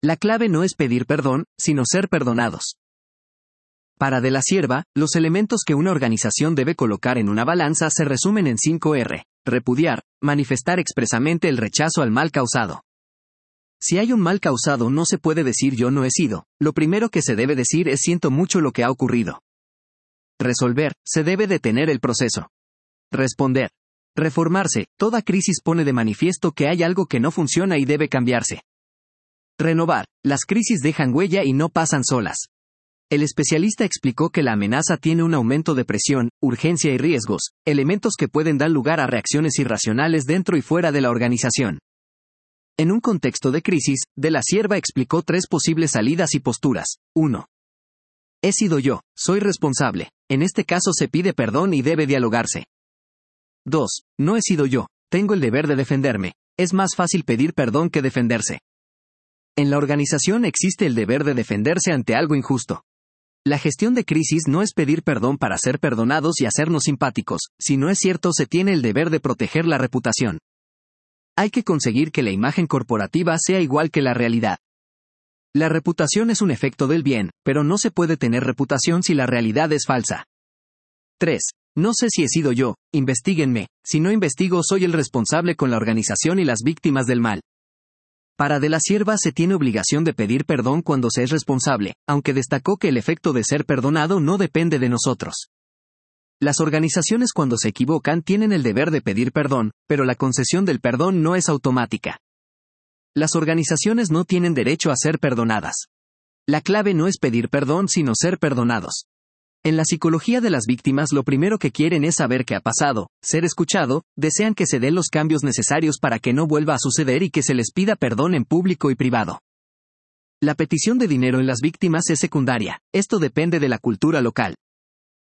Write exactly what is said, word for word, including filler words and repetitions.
La clave no es pedir perdón, sino ser perdonados. Para De la Sierva, los elementos que una organización debe colocar en una balanza se resumen en cinco erre. Repudiar, manifestar expresamente el rechazo al mal causado. Si hay un mal causado no se puede decir yo no he sido, lo primero que se debe decir es siento mucho lo que ha ocurrido. Resolver, se debe detener el proceso. Responder. Reformarse, toda crisis pone de manifiesto que hay algo que no funciona y debe cambiarse. Renovar, las crisis dejan huella y no pasan solas. El especialista explicó que la amenaza tiene un aumento de presión, urgencia y riesgos, elementos que pueden dar lugar a reacciones irracionales dentro y fuera de la organización. En un contexto de crisis, De la Sierva explicó tres posibles salidas y posturas. uno. He sido yo, soy responsable. En este caso se pide perdón y debe dialogarse. dos. No he sido yo, tengo el deber de defenderme. Es más fácil pedir perdón que defenderse. En la organización existe el deber de defenderse ante algo injusto. La gestión de crisis no es pedir perdón para ser perdonados y hacernos simpáticos, si no es cierto se tiene el deber de proteger la reputación. Hay que conseguir que la imagen corporativa sea igual que la realidad. La reputación es un efecto del bien, pero no se puede tener reputación si la realidad es falsa. tres. No sé si he sido yo, investíguenme, si no investigo soy el responsable con la organización y las víctimas del mal. Para De la Sierva se tiene obligación de pedir perdón cuando se es responsable, aunque destacó que el efecto de ser perdonado no depende de nosotros. Las organizaciones cuando se equivocan tienen el deber de pedir perdón, pero la concesión del perdón no es automática. Las organizaciones no tienen derecho a ser perdonadas. La clave no es pedir perdón sino ser perdonados. En la psicología de las víctimas lo primero que quieren es saber qué ha pasado, ser escuchado, desean que se den los cambios necesarios para que no vuelva a suceder y que se les pida perdón en público y privado. La petición de dinero en las víctimas es secundaria, esto depende de la cultura local.